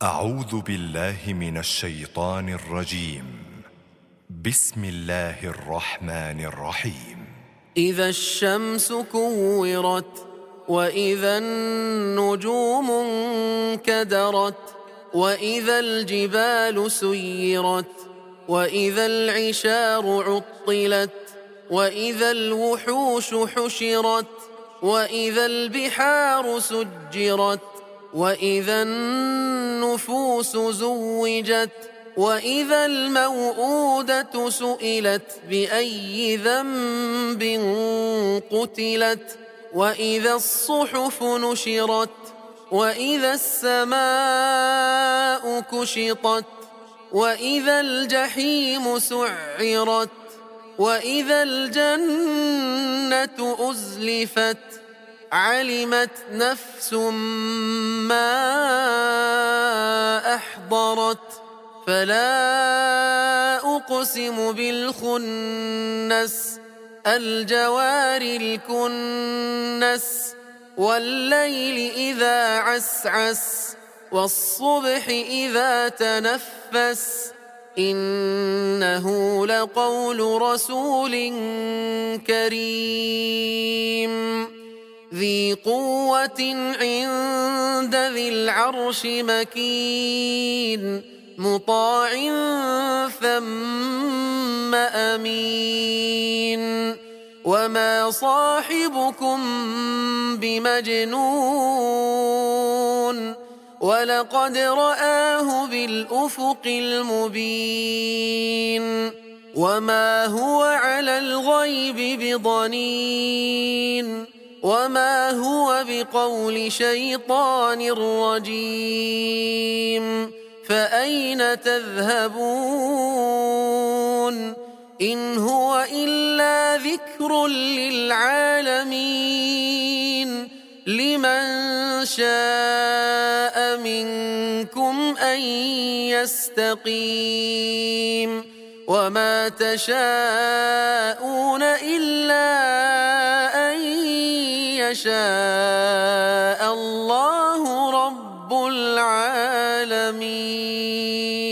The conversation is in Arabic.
أعوذ بالله من الشيطان الرجيم. بسم الله الرحمن الرحيم. إذا الشمس كورت وإذا النجوم انكدرت وإذا الجبال سيرت وإذا العشار عطلت وإذا الوحوش حشرت وإذا البحار سجرت وإذا النفوس زوجت وإذا الموءودة سئلت بأي ذنب قتلت وإذا الصحف نشرت وإذا السماء كشطت وإذا الجحيم سعرت وإذا الجنة أزلفت علمت نفس ما أحضرت فلا أقسم بالخنس الجوار الكنس والليل إذا عسعس والصبح إذا تنفس إنه لقول رسول كريم ذي قوة عند ذي العرش مكين مطاع ثم أمين وما صاحبكم بمجنون ولقد رآه بالأفق المبين وما هو على الغيب بضنين وما هو بقول شيطان رجيم فأين تذهبون إن هو إلا ذكر للعالمين لمن شاء منكم أن يستقيم وما تشاءون إلا أن يشاء الله رب العالمين.